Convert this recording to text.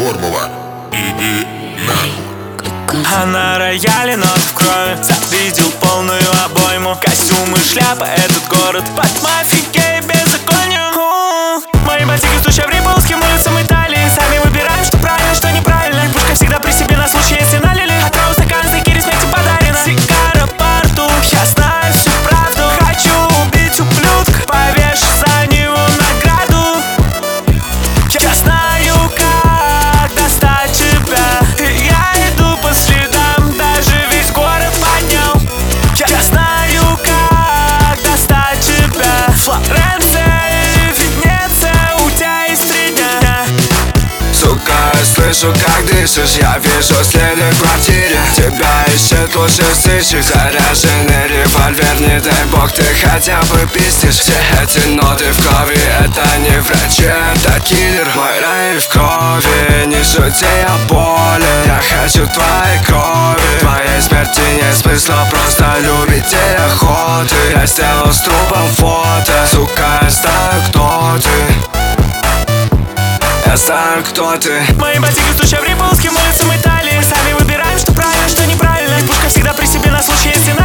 формула. Иди нахуй. А на рояле ноты в крови. Завидел полную обойму. Костюмы, шляпа, этот город под мафией, беззаконию. Мои ботинки стуча в рипплским улицам Италии. Сами выбираем, что правильно, что неправильно. Пушка всегда при себе на случай, если налили. Открою стакан, с такие ресмети подарено. Сигара по рту, я знаю всю правду. Хочу убить ублюдка, повешь за него награду. Я знаю, как достать тебя. Я иду по следам, даже весь город поднял. Я знаю, как достать тебя. Флоренция и Венеция, у тебя есть 3 дня. Сука, я слышу, как дышишь. Я вижу следы в квартире. Тебя ищет лучших сыщик. Заряженный револьвер, не дай бог ты хотя бы пиздишь. Все эти ноты в крови, это не врачи, это киллер. Мой рай в крови, не шути о боли. Я хочу твоей крови. Твоей смерти нет смысла просто любить и охоты. Я сделал с трупом фото. Сука, я знаю, кто ты. Я знаю, кто ты. Мои ботинки стуча в рипплским улицам Италии. Сами выбираем, что правильно, что неправильно. Пушка всегда при себе на случай, если